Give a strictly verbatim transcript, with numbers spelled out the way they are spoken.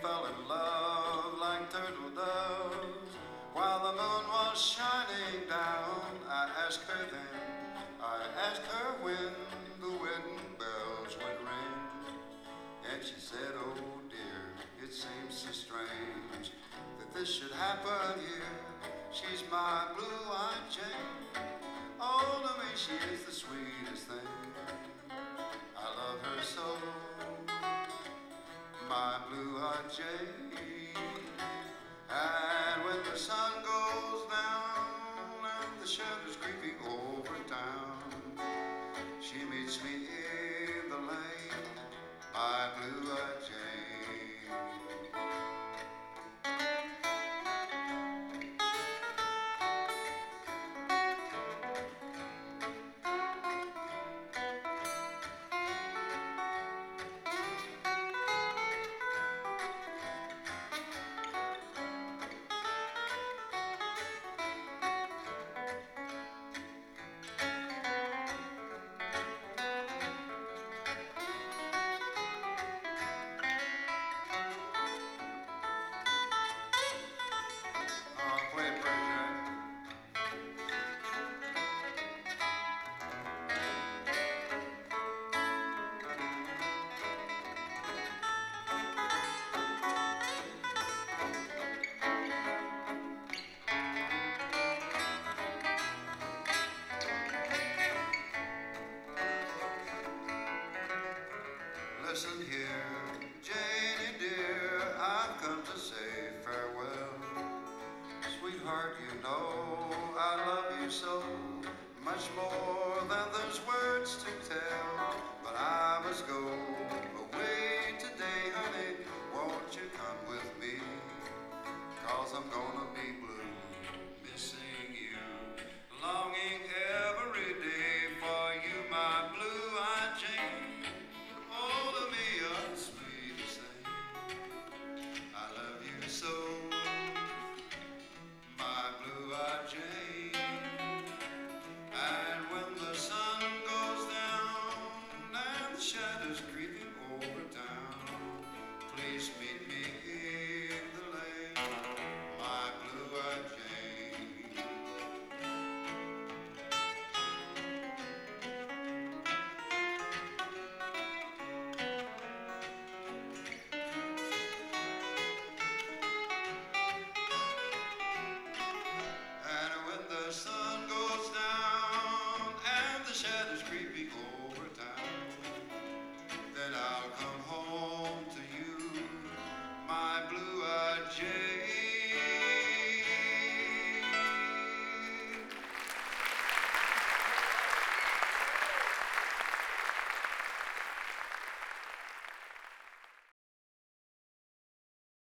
fell in love like turtle doves while the moon was shining down. I asked her then, I asked her when the wedding bells would ring, and she said, oh dear, it seems so strange that this should happen here. She's my blue-eyed Jane. Oh, to me she is the sweetest thing. I love her so, my blue-eyed Jane. And when the sun goes down and the shadows creeping over town, she meets me in the lane, my blue-eyed Jane. Listen here, Janie dear, I've come to say farewell. Sweetheart, you know I love you so, much more than there's words to tell. But I must go